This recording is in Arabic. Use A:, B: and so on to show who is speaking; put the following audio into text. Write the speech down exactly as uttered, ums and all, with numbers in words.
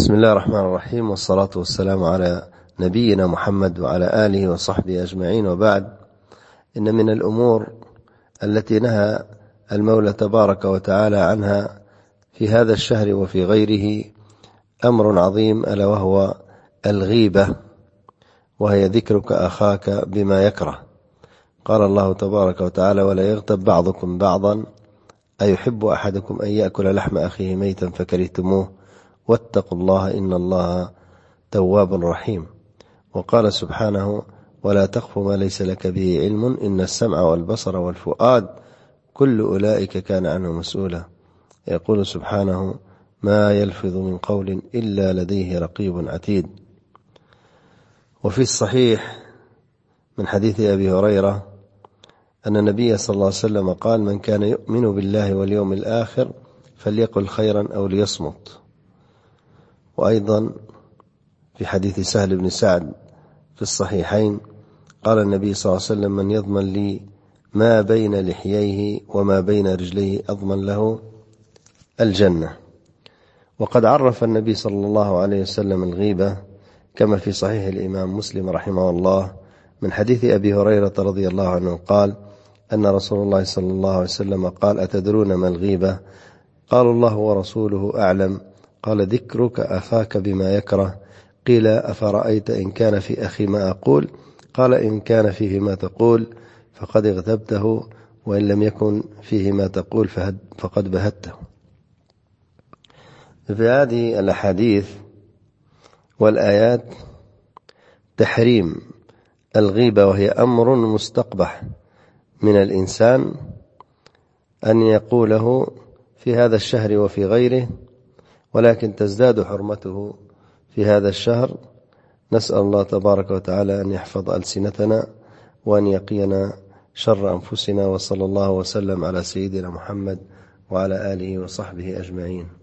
A: بسم الله الرحمن الرحيم، والصلاة والسلام على نبينا محمد وعلى آله وصحبه أجمعين، وبعد. إن من الأمور التي نهى المولى تبارك وتعالى عنها في هذا الشهر وفي غيره أمر عظيم، ألا وهو الغيبة، وهي ذكرك أخاك بما يكره. قال الله تبارك وتعالى: ولا يغتب بعضكم بعضا أيحب أحدكم أن يأكل لحم أخيه ميتا فكرهتموه واتقوا الله إن الله تواب رحيم. وقال سبحانه: ولا تخف ما ليس لك به علم إن السمع والبصر والفؤاد كل أولئك كان عنه مسؤولا. يقول سبحانه: ما يلفظ من قول إلا لديه رقيب عتيد. وفي الصحيح من حديث أبي هريرة أن النبي صلى الله عليه وسلم قال: من كان يؤمن بالله واليوم الآخر فليقل خيرا أو ليصمت. وأيضا في حديث سهل بن سعد في الصحيحين قال النبي صلى الله عليه وسلم: من يضمن لي ما بين لحييه وما بين رجليه أضمن له الجنة. وقد عرف النبي صلى الله عليه وسلم الغيبة كما في صحيح الإمام مسلم رحمه الله من حديث أبي هريرة رضي الله عنه قال أن رسول الله صلى الله عليه وسلم قال: أتدرون ما الغيبة؟ قالوا: الله ورسوله أعلم. قال: ذكرك أخاك بما يكره. قيل: أفرأيت إن كان في أخي ما أقول؟ قال: إن كان فيه ما تقول فقد اغتبته، وإن لم يكن فيه ما تقول فقد بهته. في هذه الأحاديث والآيات تحريم الغيبة، وهي أمر مستقبح من الإنسان أن يقوله في هذا الشهر وفي غيره، ولكن تزداد حرمته في هذا الشهر. نسأل الله تبارك وتعالى أن يحفظ ألسنتنا وأن يقينا شر أنفسنا، وصلى الله وسلم على سيدنا محمد وعلى آله وصحبه أجمعين.